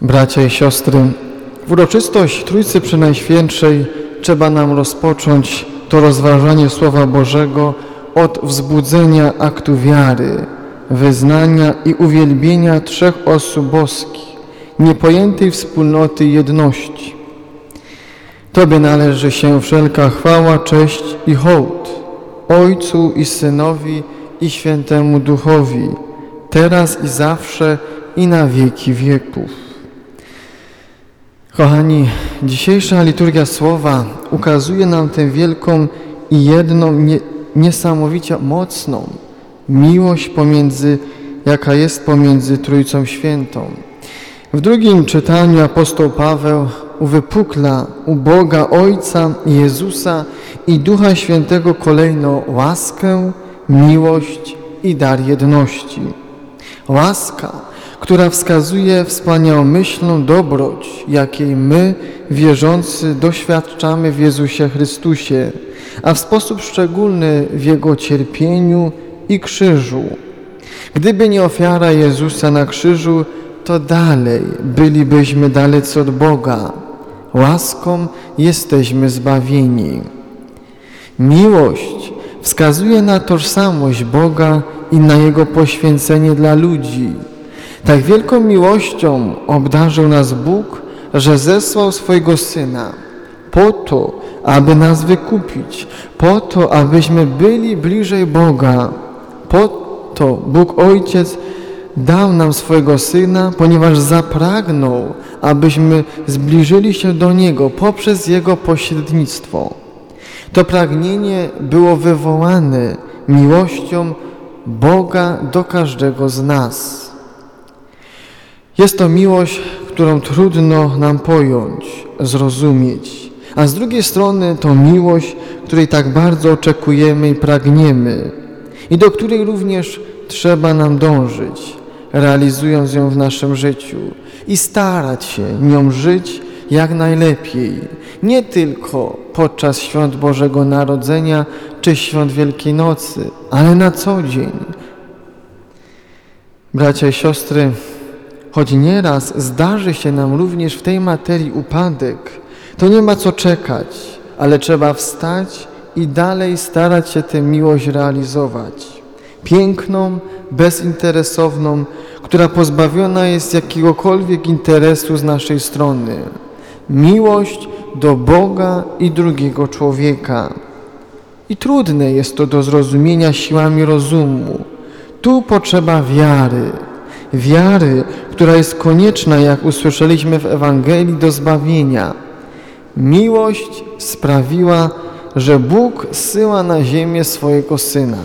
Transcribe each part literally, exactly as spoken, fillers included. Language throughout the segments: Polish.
Bracia i siostry, w uroczystość Trójcy Przenajświętszej trzeba nam rozpocząć to rozważanie Słowa Bożego od wzbudzenia aktu wiary, wyznania i uwielbienia trzech osób boskich, niepojętej wspólnoty i jedności. Tobie należy się wszelka chwała, cześć i hołd, Ojcu i Synowi i Świętemu Duchowi, teraz i zawsze i na wieki wieków. Kochani, dzisiejsza liturgia Słowa ukazuje nam tę wielką i jedną nie, niesamowicie mocną miłość pomiędzy, jaka jest pomiędzy Trójcą Świętą. W drugim czytaniu apostoł Paweł uwypukla u Boga Ojca, Jezusa i Ducha Świętego kolejno łaskę, miłość i dar jedności. Łaska, która wskazuje wspaniałomyślną dobroć, jakiej my, wierzący, doświadczamy w Jezusie Chrystusie, a w sposób szczególny w Jego cierpieniu i krzyżu. Gdyby nie ofiara Jezusa na krzyżu, to dalej bylibyśmy dalecy od Boga. Łaską jesteśmy zbawieni. Miłość wskazuje na tożsamość Boga i na Jego poświęcenie dla ludzi. Tak wielką miłością obdarzył nas Bóg, że zesłał swojego Syna po to, aby nas wykupić, po to, abyśmy byli bliżej Boga. Po to Bóg Ojciec dał nam swojego Syna, ponieważ zapragnął, abyśmy zbliżyli się do Niego poprzez Jego pośrednictwo. To pragnienie było wywołane miłością Boga do każdego z nas. Jest to miłość, którą trudno nam pojąć, zrozumieć, a z drugiej strony to miłość, której tak bardzo oczekujemy i pragniemy i do której również trzeba nam dążyć, realizując ją w naszym życiu i starać się nią żyć jak najlepiej, nie tylko podczas świąt Bożego Narodzenia czy świąt Wielkiej Nocy, ale na co dzień. Bracia i siostry, choć nieraz zdarzy się nam również w tej materii upadek, to nie ma co czekać, ale trzeba wstać i dalej starać się tę miłość realizować. Piękną, bezinteresowną, która pozbawiona jest jakiegokolwiek interesu z naszej strony. Miłość do Boga i drugiego człowieka. I trudne jest to do zrozumienia siłami rozumu. Tu potrzeba wiary. Wiary, która jest konieczna, jak usłyszeliśmy w Ewangelii, do zbawienia. Miłość sprawiła, że Bóg zsyła na ziemię swojego Syna.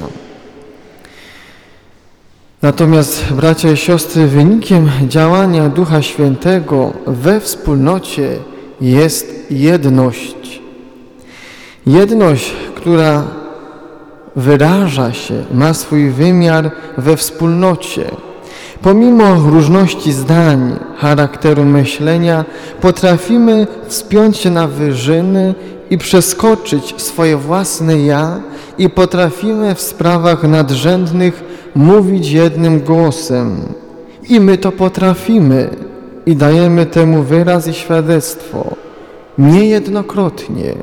Natomiast, bracia i siostry, wynikiem działania Ducha Świętego we wspólnocie jest jedność. Jedność, która wyraża się, ma swój wymiar we wspólnocie. Pomimo różności zdań, charakteru myślenia, potrafimy wspiąć się na wyżyny i przeskoczyć swoje własne ja i potrafimy w sprawach nadrzędnych mówić jednym głosem. I my to potrafimy i dajemy temu wyraz i świadectwo. Niejednokrotnie.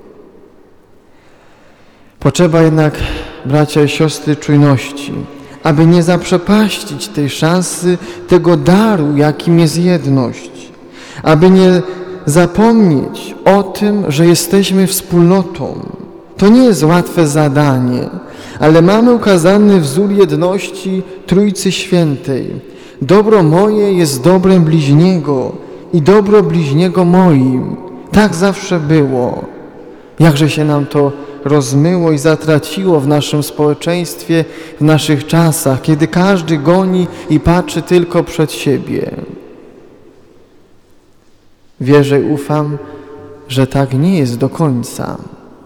Potrzeba jednak, bracia i siostry, czujności, aby nie zaprzepaścić tej szansy, tego daru, jakim jest jedność. Aby nie zapomnieć o tym, że jesteśmy wspólnotą. To nie jest łatwe zadanie, ale mamy ukazany wzór jedności Trójcy Świętej. Dobro moje jest dobrem bliźniego i dobro bliźniego moim. Tak zawsze było. Jakże się nam to rozmyło i zatraciło w naszym społeczeństwie, w naszych czasach, kiedy każdy goni i patrzy tylko przed siebie. Wierzę i ufam, że tak nie jest do końca.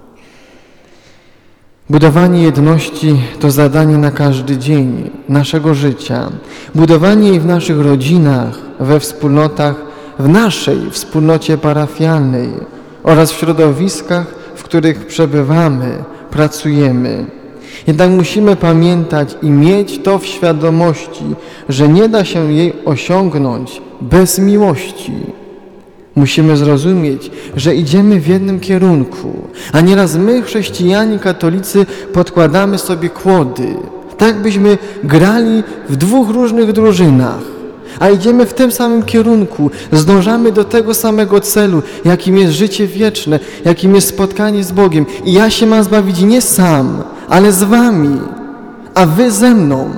Budowanie jedności to zadanie na każdy dzień naszego życia. Budowanie jej w naszych rodzinach, we wspólnotach, w naszej wspólnocie parafialnej oraz w środowiskach, w których przebywamy, pracujemy. Jednak musimy pamiętać i mieć to w świadomości, że nie da się jej osiągnąć bez miłości. Musimy zrozumieć, że idziemy w jednym kierunku, a nieraz my, chrześcijanie katolicy, podkładamy sobie kłody, tak byśmy grali w dwóch różnych drużynach, a idziemy w tym samym kierunku, zdążamy do tego samego celu, jakim jest życie wieczne, jakim jest spotkanie z Bogiem. I ja się mam zbawić nie sam, ale z wami, a wy ze mną.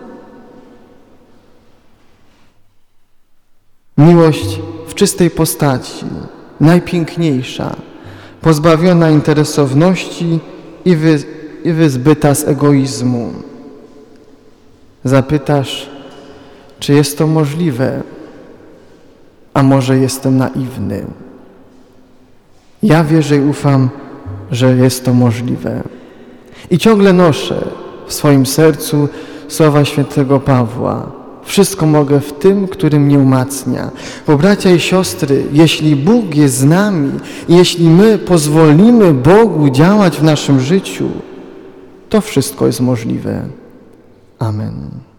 Miłość w czystej postaci, najpiękniejsza, pozbawiona interesowności i, wy, i wyzbyta z egoizmu. Zapytasz, czy jest to możliwe? A może jestem naiwny? Ja wierzę i ufam, że jest to możliwe. I ciągle noszę w swoim sercu słowa świętego Pawła. Wszystko mogę w tym, który mnie umacnia. Bo bracia i siostry, jeśli Bóg jest z nami i jeśli my pozwolimy Bogu działać w naszym życiu, to wszystko jest możliwe. Amen.